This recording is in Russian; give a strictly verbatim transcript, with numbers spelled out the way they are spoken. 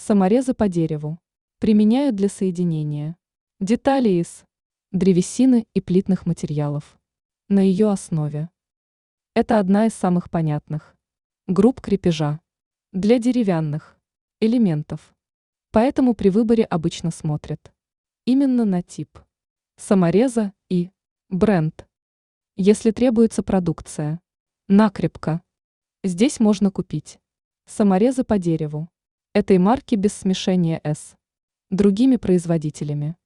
Саморезы по дереву. Применяют для соединения деталей из древесины и плитных материалов. На ее основе. Это одна из самых понятных групп крепежа для деревянных элементов. Поэтому при выборе обычно смотрят именно на тип самореза и бренд. Если требуется продукция накрепко, здесь можно купить саморезы по дереву этой марки без смешения с другими производителями.